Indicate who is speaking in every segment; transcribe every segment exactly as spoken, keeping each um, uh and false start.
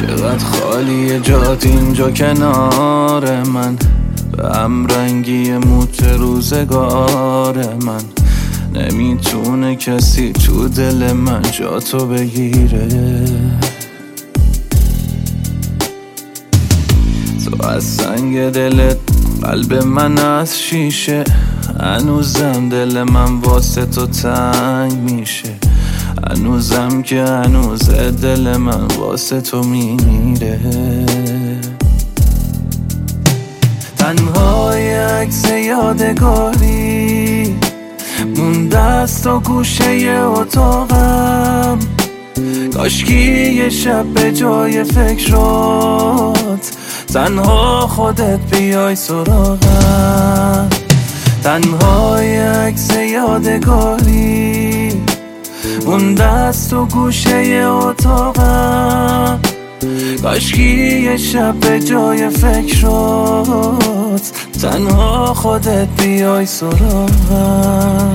Speaker 1: چقدر خالیه جات اینجا کنار من، به هم رنگی موت روزگار من. نمیتونه کسی تو دل من جاتو بگیره. تو از سنگ دلت، قلب من از شیشه. هنوزم دل من واسه تو تنگ میشه. هنوزم که هنوز دل من واسه تو میمیره. تنهای عکس یادگاری مونده است و گوشه اتاقم. کاشکی یه شب به جای فکرات تنها خودت بیای سراغم. تنهای عکس یادگاری مونده است و گوشه اتاقم. کاشکی یه شب به جای فکرات تنها خودت بیای سراغم.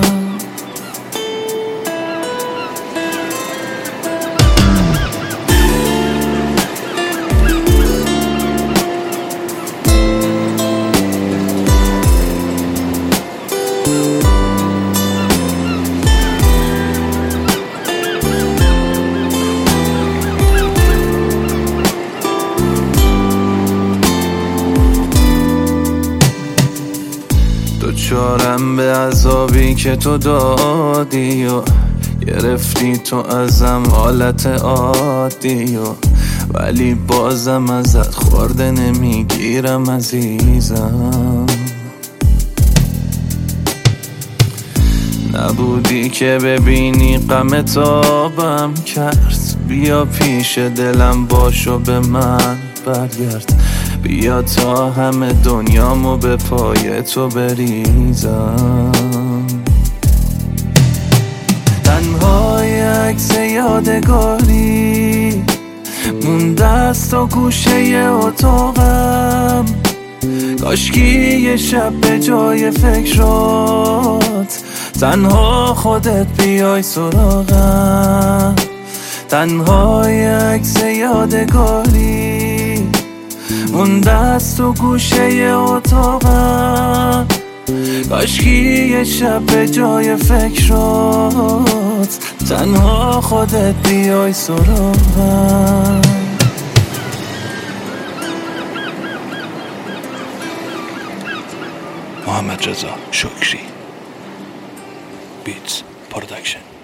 Speaker 1: چارم به عذابی که تو دادی و گرفتی تو ازم حالت عادی و ولی بازم ازت خورده نمیگیرم عزیزم. نبودی که ببینی غم تابم کرد. بیا پیش دلم باش و به من برگرد. بیا تا همه دنیامو به پای تو بریزم. تنهای عکس یادگاری مونده است و گوشه اتاقم. کاشکی یه شب به جای فکرات تنها خودت بیای سراغم. تنهای عکس یادگاری مونده است و گوشه اتاقم. کاشکی یه شب به جای فکرات تنها خودت بیای سراغم.
Speaker 2: محمد رضا شکری، بیتس پروداکشن.